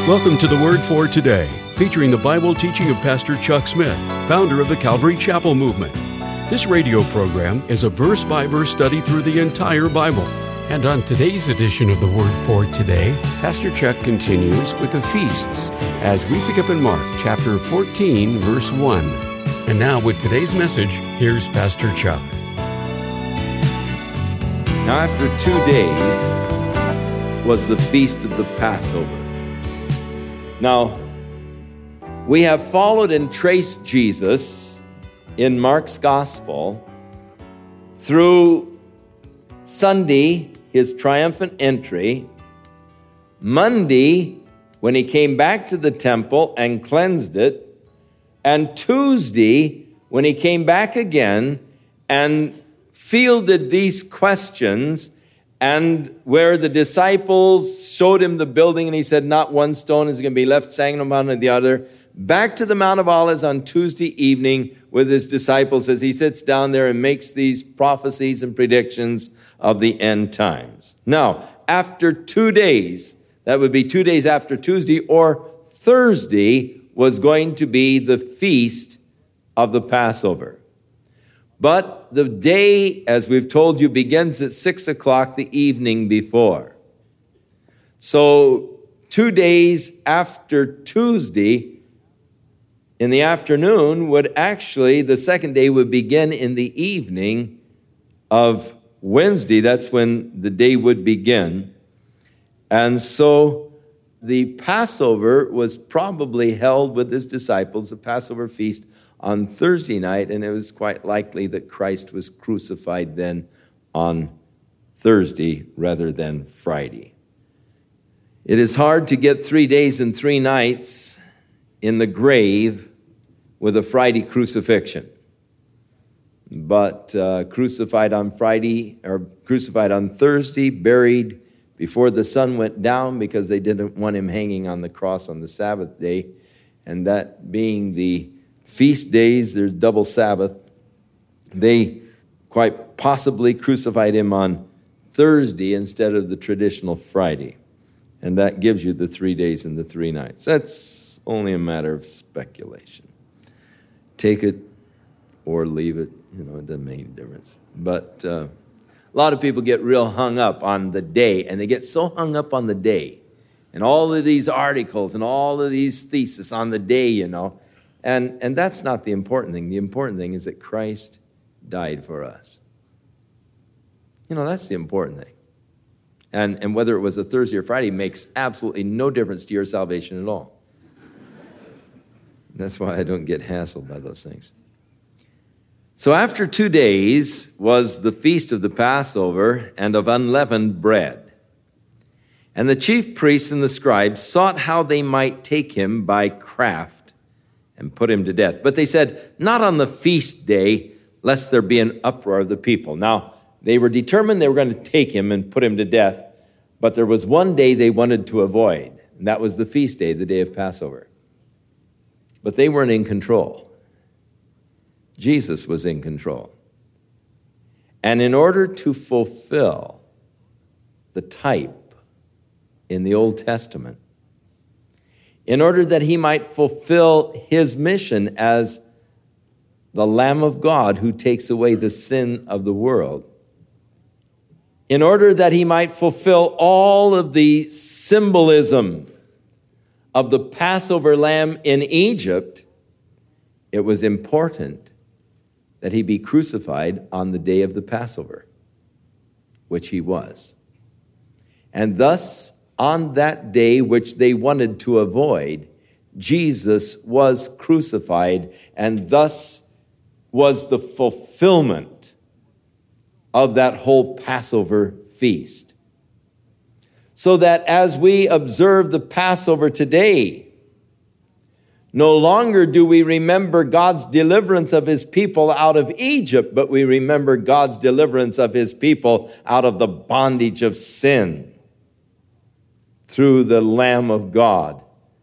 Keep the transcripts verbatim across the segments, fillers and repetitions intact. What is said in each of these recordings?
Welcome to the Word for Today, featuring the Bible teaching of Pastor Chuck Smith, founder of the Calvary Chapel Movement. This radio program is a verse-by-verse study through the entire Bible. And on today's edition of the Word for Today, Pastor Chuck continues with the feasts as we pick up in Mark chapter fourteen, verse one. And now with today's message, here's Pastor Chuck. Now after two days was the feast of the Passover. Now, we have followed and traced Jesus in Mark's Gospel through Sunday, his triumphant entry, Monday, when he came back to the temple and cleansed it, and Tuesday, when he came back again and fielded these questions, and where the disciples showed him the building, and he said, not one stone is going to be left standing upon the other. Back to the Mount of Olives on Tuesday evening with his disciples as he sits down there and makes these prophecies and predictions of the end times. Now, after two days, that would be two days after Tuesday, or Thursday was going to be the feast of the Passover. But the day, as we've told you, begins at six o'clock the evening before. So two days after Tuesday, in the afternoon, would actually, the second day would begin in the evening of Wednesday. That's when the day would begin. And so the Passover was probably held with his disciples, the Passover feast, on Thursday night, and it was quite likely that Christ was crucified then on Thursday rather than Friday. It is hard to get three days and three nights in the grave with a Friday crucifixion. But uh, crucified on Friday, or crucified on Thursday, buried before the sun went down because they didn't want him hanging on the cross on the Sabbath day, and that being the feast days, there's double Sabbath. They quite possibly crucified him on Thursday instead of the traditional Friday. And that gives you the three days and the three nights. That's only a matter of speculation. Take it or leave it, you know, it doesn't make any difference. But uh, a lot of people get real hung up on the day, and they get so hung up on the day. And all of these articles and all of these theses on the day, you know, And, and that's not the important thing. The important thing is that Christ died for us. You know, that's the important thing. And, and whether it was a Thursday or Friday makes absolutely no difference to your salvation at all. That's why I don't get hassled by those things. So after two days was the feast of the Passover and of unleavened bread. And the chief priests and the scribes sought how they might take him by craft and put him to death. But they said, not on the feast day, lest there be an uproar of the people. Now, they were determined they were going to take him and put him to death, but there was one day they wanted to avoid, and that was the feast day, the day of Passover. But they weren't in control. Jesus was in control. And in order to fulfill the type in the Old Testament, in order that he might fulfill his mission as the Lamb of God who takes away the sin of the world, in order that he might fulfill all of the symbolism of the Passover lamb in Egypt, it was important that he be crucified on the day of the Passover, which he was. And thus, on that day which they wanted to avoid, Jesus was crucified, and thus was the fulfillment of that whole Passover feast. So that as we observe the Passover today, no longer do we remember God's deliverance of his people out of Egypt, but we remember God's deliverance of his people out of the bondage of sin, through the Lamb of God,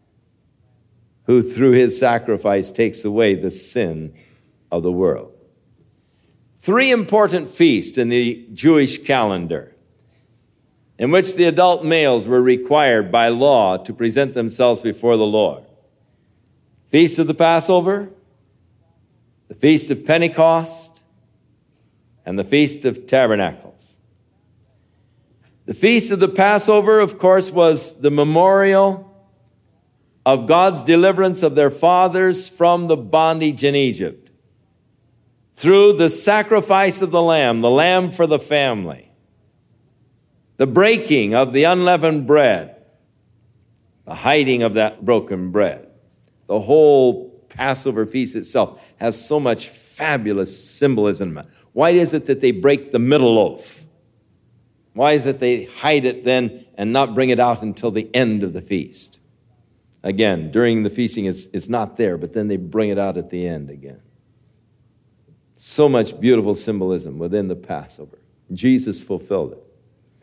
who through his sacrifice takes away the sin of the world. Three important feasts in the Jewish calendar. in which the adult males were required by law to present themselves before the Lord. Feast of the Passover, the Feast of Pentecost, and the Feast of Tabernacles. The Feast of the Passover, of course, was the memorial of God's deliverance of their fathers from the bondage in Egypt through the sacrifice of the lamb, the lamb for the family, the breaking of the unleavened bread, the hiding of that broken bread. The whole Passover feast itself has so much fabulous symbolism. Why is it that they break the middle loaf? Why is it they hide it then and not bring it out until the end of the feast? Again, during the feasting, it's, it's not there, but then they bring it out at the end again. So much beautiful symbolism within the Passover. Jesus fulfilled it.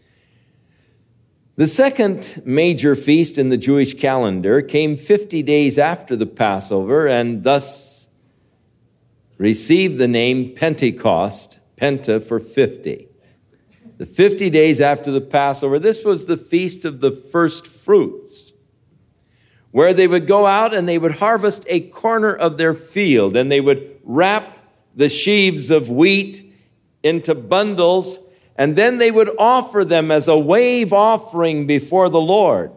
The second major feast in the Jewish calendar came fifty days after the Passover and thus received the name Pentecost, Penta for fifty. The fifty days after the Passover, this was the feast of the first fruits, where they would go out and they would harvest a corner of their field, and they would wrap the sheaves of wheat into bundles, and then they would offer them as a wave offering before the Lord.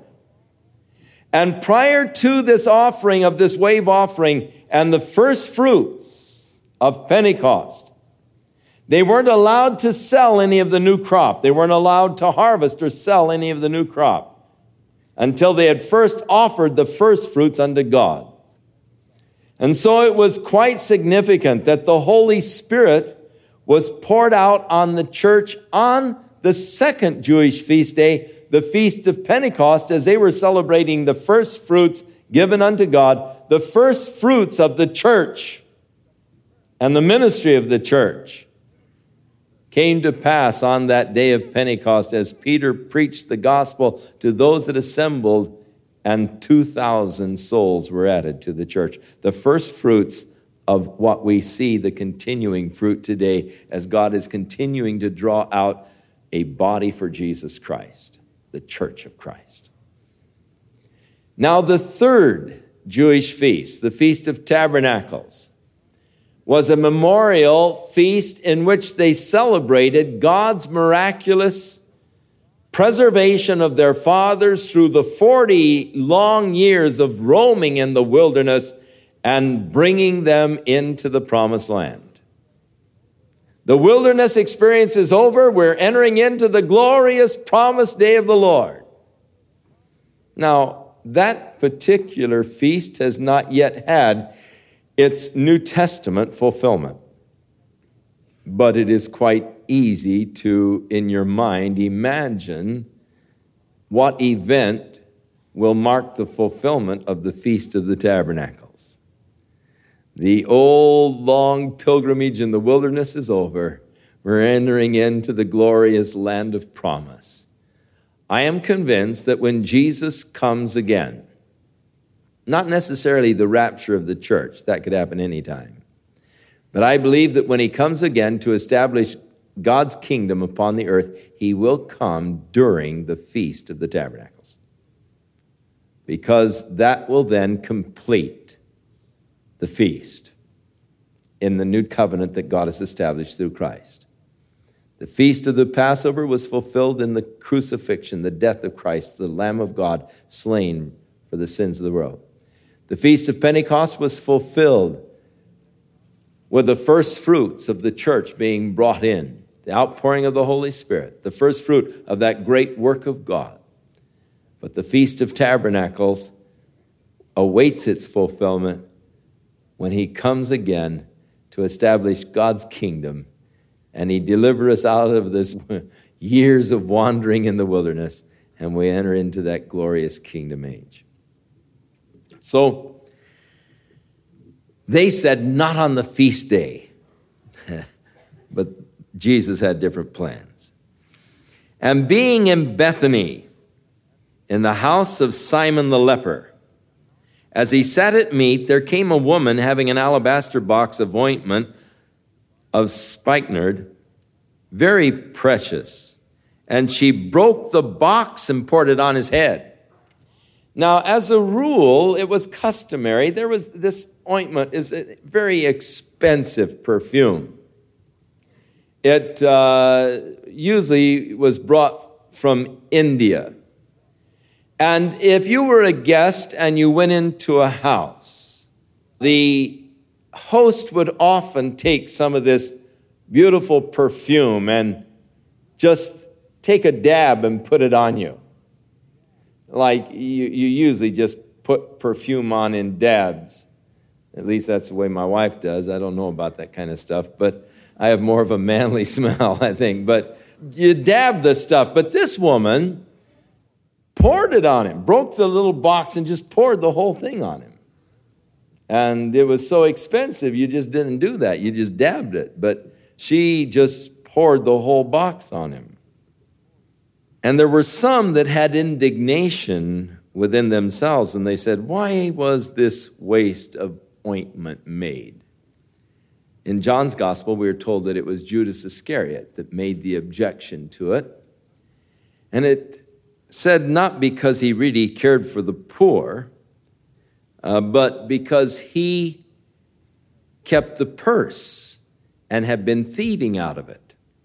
And prior to this offering of this wave offering and the first fruits of Pentecost, they weren't allowed to sell any of the new crop. They weren't allowed to harvest or sell any of the new crop until they had first offered the first fruits unto God. And so it was quite significant that the Holy Spirit was poured out on the church on the second Jewish feast day, the Feast of Pentecost, as they were celebrating the first fruits given unto God, the first fruits of the church and the ministry of the church came to pass on that day of Pentecost as Peter preached the gospel to those that assembled, and two thousand souls were added to the church. The first fruits of what we see, the continuing fruit today, as God is continuing to draw out a body for Jesus Christ, the church of Christ. Now, the third Jewish feast, the Feast of Tabernacles, was a memorial feast in which they celebrated God's miraculous preservation of their fathers through the forty long years of roaming in the wilderness and bringing them into the promised land. The wilderness experience is over. We're entering into the glorious promised day of the Lord. Now, that particular feast has not yet had its New Testament fulfillment. But it is quite easy to, in your mind, imagine what event will mark the fulfillment of the Feast of the Tabernacles. The old, long pilgrimage in the wilderness is over. We're entering into the glorious land of promise. I am convinced that when Jesus comes again, not necessarily the rapture of the church, that could happen anytime, but I believe that when he comes again to establish God's kingdom upon the earth, he will come during the Feast of the Tabernacles, because that will then complete the feast in the new covenant that God has established through Christ. The Feast of the Passover was fulfilled in the crucifixion, the death of Christ, the Lamb of God, slain for the sins of the world. The Feast of Pentecost was fulfilled with the first fruits of the church being brought in, the outpouring of the Holy Spirit, the first fruit of that great work of God. But the Feast of Tabernacles awaits its fulfillment when he comes again to establish God's kingdom, and he delivers us out of this years of wandering in the wilderness, and we enter into that glorious kingdom age. So, they said, not on the feast day. But Jesus had different plans. And being in Bethany, in the house of Simon the leper, as he sat at meat, there came a woman having an alabaster box of ointment of spikenard, very precious, and she broke the box and poured it on his head. Now, as a rule, it was customary. There was this ointment is a very expensive perfume. It uh, usually was brought from India. And if you were a guest and you went into a house, the host would often take some of this beautiful perfume and just take a dab and put it on you. Like you, you usually just put perfume on in dabs. At least that's the way my wife does. I don't know about that kind of stuff, but I have more of a manly smell, I think. But you dab the stuff. But this woman poured it on him, broke the little box and just poured the whole thing on him. And it was so expensive, you just didn't do that. You just dabbed it. But she just poured the whole box on him. And there were some that had indignation within themselves, and they said, why was this waste of ointment made? In John's gospel, we are told that it was Judas Iscariot that made the objection to it. And it said not because he really cared for the poor, uh, but because he kept the purse and had been thieving out of it.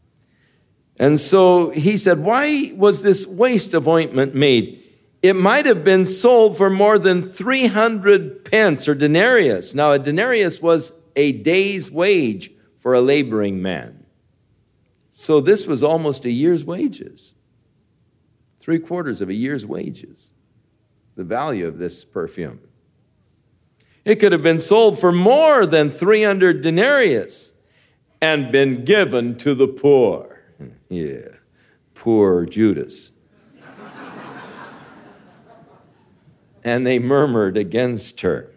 And so he said, why was this waste of ointment made? It might have been sold for more than three hundred pence or denarius. Now, a denarius was a day's wage for a laboring man. So this was almost a year's wages. Three quarters of a year's wages. The value of this perfume. It could have been sold for more than three hundred denarius and been given to the poor. Yeah, poor Judas. And they murmured against her.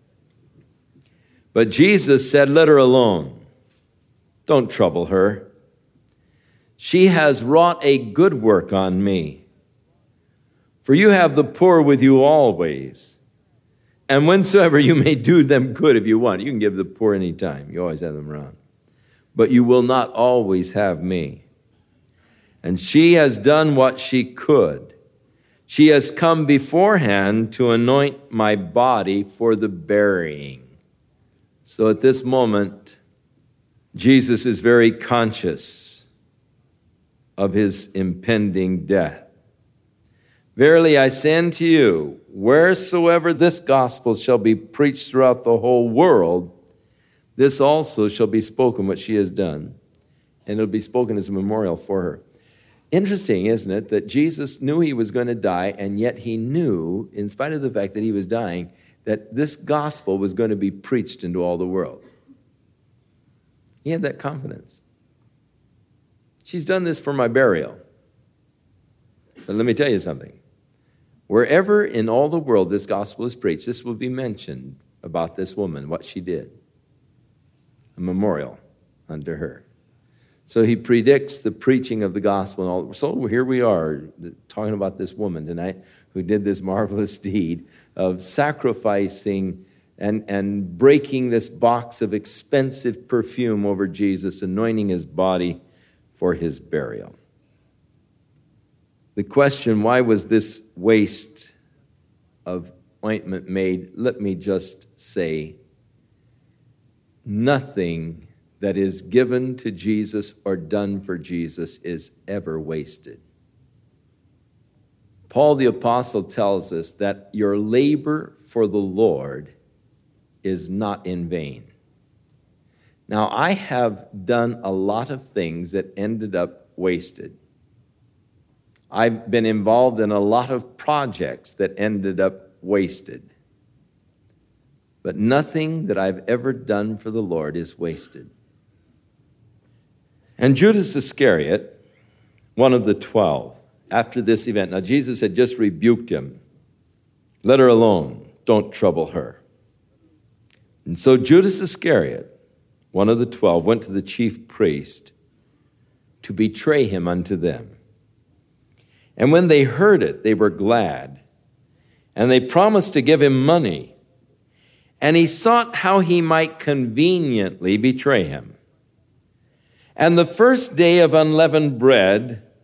But Jesus said, let her alone. Don't trouble her. She has wrought a good work on me. For you have the poor with you always. And whensoever you may do them good if you want. You can give the poor any time. You always have them around. But you will not always have me. And she has done what she could. She has come beforehand to anoint my body for the burying. So at this moment, Jesus is very conscious of his impending death. Verily I say unto you, wheresoever this gospel shall be preached throughout the whole world, this also shall be spoken, what she has done, and it'll be spoken as a memorial for her. Interesting, isn't it, that Jesus knew he was going to die, and yet he knew, in spite of the fact that he was dying, that this gospel was going to be preached into all the world. He had that confidence. She's done this for my burial. But let me tell you something. Wherever in all the world this gospel is preached, this will be mentioned about this woman, what she did. A memorial unto her. So he predicts the preaching of the gospel. And all. So here we are talking about this woman tonight who did this marvelous deed of sacrificing and, and breaking this box of expensive perfume over Jesus, anointing his body for his burial. The question, why was this waste of ointment made? Let me just say, nothing that is given to Jesus or done for Jesus is ever wasted. Paul the Apostle tells us that your labor for the Lord is not in vain. Now, I have done a lot of things that ended up wasted. I've been involved in a lot of projects that ended up wasted. But nothing that I've ever done for the Lord is wasted. And Judas Iscariot, one of the twelve, after this event, now Jesus had just rebuked him. Let her alone. Don't trouble her. And so Judas Iscariot, one of the twelve, went to the chief priest to betray him unto them. And when they heard it, they were glad. And they promised to give him money. And he sought how he might conveniently betray him. And the first day of unleavened bread,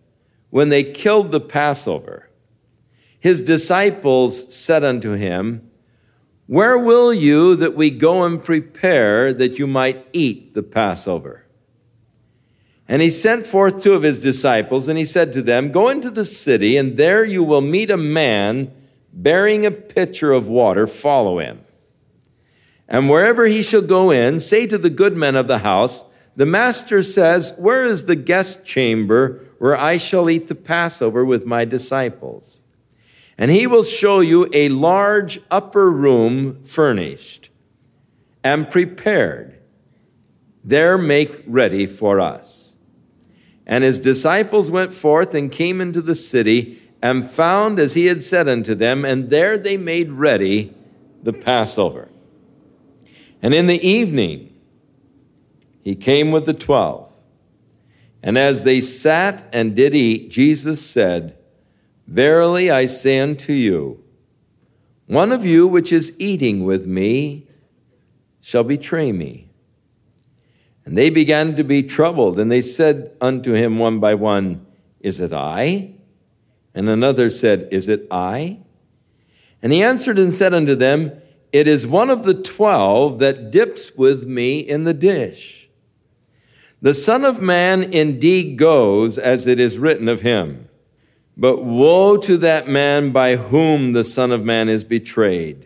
when they killed the Passover, his disciples said unto him, Where will you that we go and prepare that you might eat the Passover? And he sent forth two of his disciples, and he said to them, Go into the city, and there you will meet a man bearing a pitcher of water. Follow him. And wherever he shall go in, say to the good men of the house, The master says, Where is the guest chamber where I shall eat the Passover with my disciples? And he will show you a large upper room furnished and prepared. There make ready for us. And his disciples went forth and came into the city and found as he had said unto them, and there they made ready the Passover. And in the evening he came with the twelve. And as they sat and did eat, Jesus said, Verily I say unto you, one of you which is eating with me shall betray me. And they began to be troubled, and they said unto him one by one, Is it I? And another said, Is it I? And he answered and said unto them, It is one of the twelve that dips with me in the dish. The Son of Man indeed goes as it is written of him. But woe to that man by whom the Son of Man is betrayed.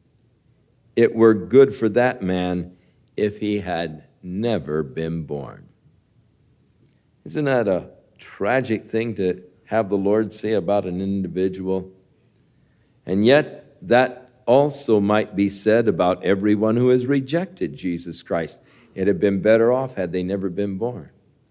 It were good for that man if he had never been born. Isn't that a tragic thing to have the Lord say about an individual? And yet that also might be said about everyone who has rejected Jesus Christ. It had been better off had they never been born.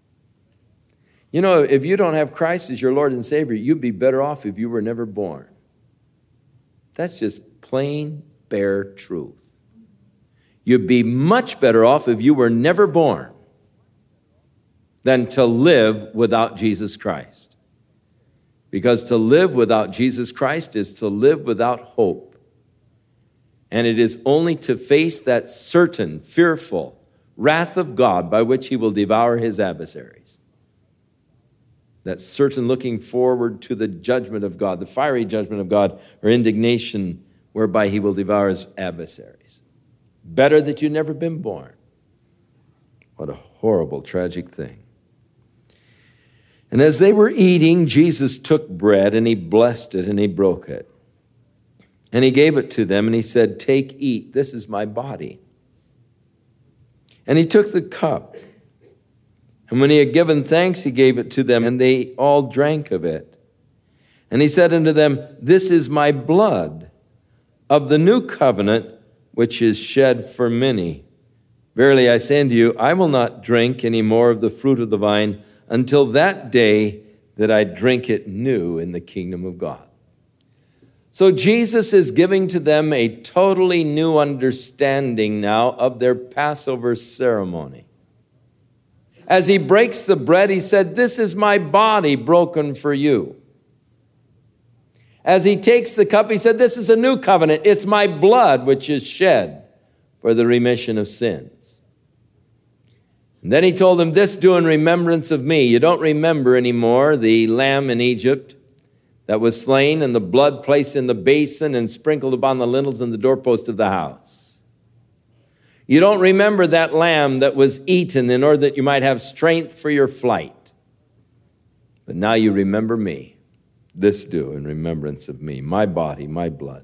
You know, if you don't have Christ as your Lord and Savior, you'd be better off if you were never born. That's just plain, bare truth. You'd be much better off if you were never born than to live without Jesus Christ. Because to live without Jesus Christ is to live without hope. And it is only to face that certain, fearful wrath of God by which he will devour his adversaries. That certain looking forward to the judgment of God, the fiery judgment of God, or indignation whereby he will devour his adversaries. Better that you'd never been born. What a horrible, tragic thing. And as they were eating, Jesus took bread and he blessed it and he broke it. And he gave it to them and he said, Take, eat, this is my body. And he took the cup. And when he had given thanks, he gave it to them, and they all drank of it. And he said unto them, This is my blood of the new covenant, which is shed for many. Verily I say unto you, I will not drink any more of the fruit of the vine until that day that I drink it new in the kingdom of God. So Jesus is giving to them a totally new understanding now of their Passover ceremony. As he breaks the bread, he said, This is my body broken for you. As he takes the cup, he said, This is a new covenant. It's my blood which is shed for the remission of sins. And then he told them, This do in remembrance of me. You don't remember anymore the lamb in Egypt that was slain and the blood placed in the basin and sprinkled upon the lintels and the doorpost of the house. You don't remember that lamb that was eaten in order that you might have strength for your flight. But now you remember me. This do in remembrance of me, my body, my blood.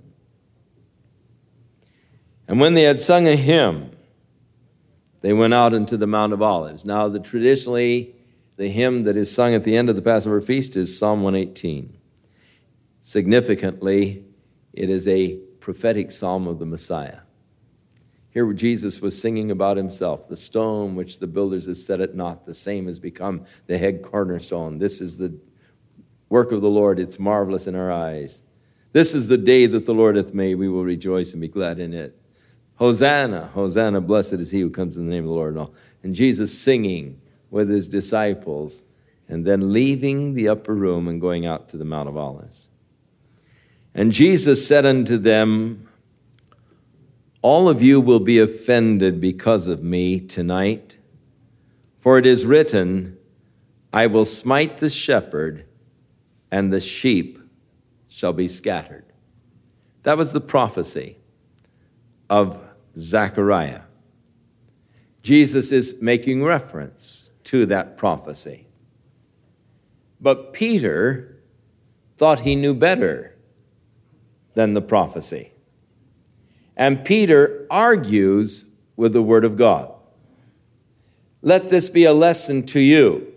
And when they had sung a hymn, they went out into the Mount of Olives. Now, the traditionally, the hymn that is sung at the end of the Passover feast is Psalm one eighteen. Significantly, it is a prophetic psalm of the Messiah. Here Jesus was singing about himself. The stone which the builders have set at naught, the same has become the head cornerstone. This is the work of the Lord. It's marvelous in our eyes. This is the day that the Lord hath made. We will rejoice and be glad in it. Hosanna, Hosanna, blessed is he who comes in the name of the Lord. And all. And Jesus singing with his disciples and then leaving the upper room and going out to the Mount of Olives. And Jesus said unto them, All of you will be offended because of me tonight, for it is written, I will smite the shepherd, and the sheep shall be scattered. That was the prophecy of Zechariah. Jesus is making reference to that prophecy. But Peter thought he knew better than the prophecy. And Peter argues with the Word of God. Let this be a lesson to you.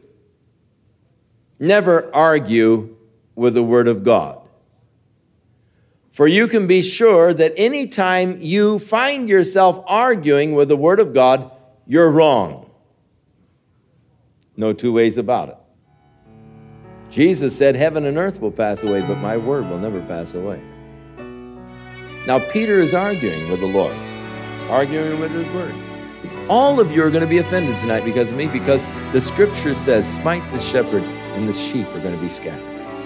Never argue with the Word of God. For you can be sure that any time you find yourself arguing with the Word of God, you're wrong. No two ways about it. Jesus said, heaven and earth will pass away, but my word will never pass away. Now, Peter is arguing with the Lord, arguing with his word. All of you are going to be offended tonight because of me, because the scripture says, smite the shepherd and the sheep are going to be scattered.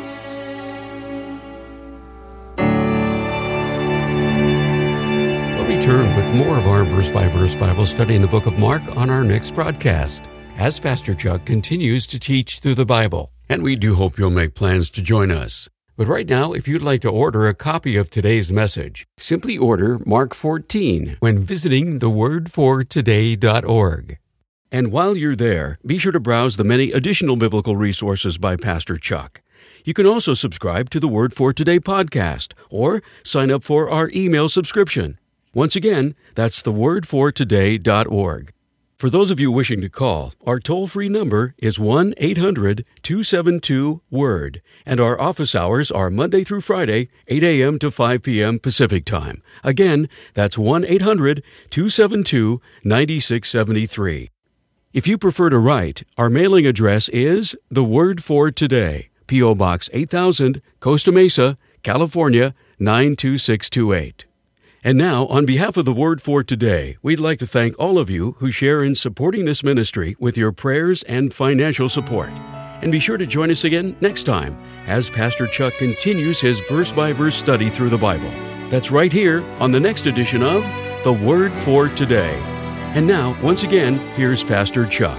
We'll return with more of our verse-by-verse Bible study in the book of Mark on our next broadcast, as Pastor Chuck continues to teach through the Bible. And we do hope you'll make plans to join us. But right now, if you'd like to order a copy of today's message, Simply order Mark fourteen. when visiting the word for today dot org. And while you're there, be sure to browse the many additional biblical resources by Pastor Chuck. You can also subscribe to the Word for Today podcast or sign up for our email subscription. Once again, that's the word for today dot org. For those of you wishing to call, our toll-free number is one eight hundred two seven two word, and our office hours are Monday through Friday, eight a.m. to five p.m. Pacific Time. Again, that's one eight hundred two seven two nine six seven three. If you prefer to write, our mailing address is The Word for Today, P O. Box eight thousand, Costa Mesa, California, nine two six two eight. And now, on behalf of the Word for Today, we'd like to thank all of you who share in supporting this ministry with your prayers and financial support. And be sure to join us again next time as Pastor Chuck continues his verse-by-verse study through the Bible. That's right here on the next edition of The Word for Today. And now, once again, here's Pastor Chuck.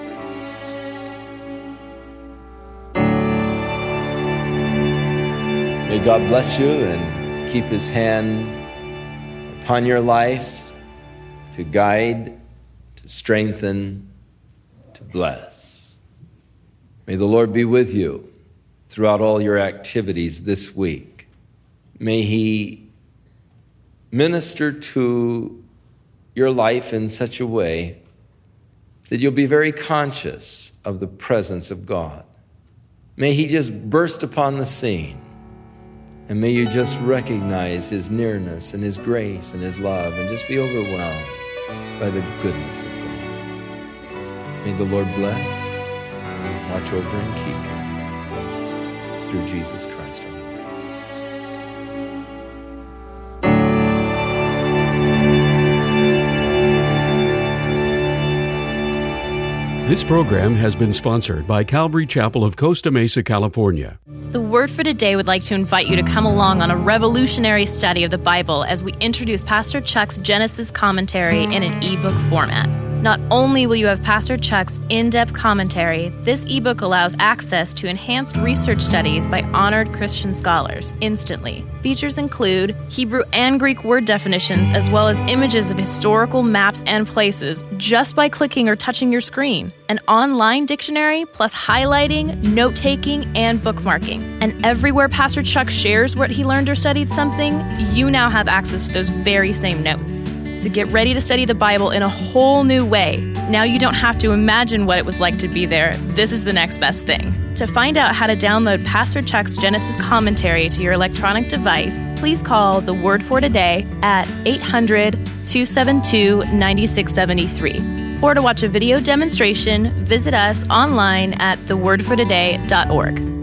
May God bless you and keep his hand upon your life to guide, to strengthen, to bless. May the Lord be with you throughout all your activities this week. May he minister to your life in such a way that you'll be very conscious of the presence of God. May he just burst upon the scene. And may you just recognize his nearness and his grace and his love and just be overwhelmed by the goodness of God. May the Lord bless, watch over, and keep you through Jesus Christ our Lord. This program has been sponsored by Calvary Chapel of Costa Mesa, California. The Word for Today would like to invite you to come along on a revolutionary study of the Bible as we introduce Pastor Chuck's Genesis commentary in an ebook format. Not only will you have Pastor Chuck's in-depth commentary, this ebook allows access to enhanced research studies by honored Christian scholars instantly. Features include Hebrew and Greek word definitions, as well as images of historical maps and places just by clicking or touching your screen. An online dictionary, plus highlighting, note-taking, and bookmarking. And everywhere Pastor Chuck shares what he learned or studied something, you now have access to those very same notes. So get ready to study the Bible in a whole new way. Now you don't have to imagine what it was like to be there. This is the next best thing. To find out how to download Pastor Chuck's Genesis commentary to your electronic device, please call The Word for Today at eight hundred two seven two nine six seven three. Or to watch a video demonstration, visit us online at the word for today dot org.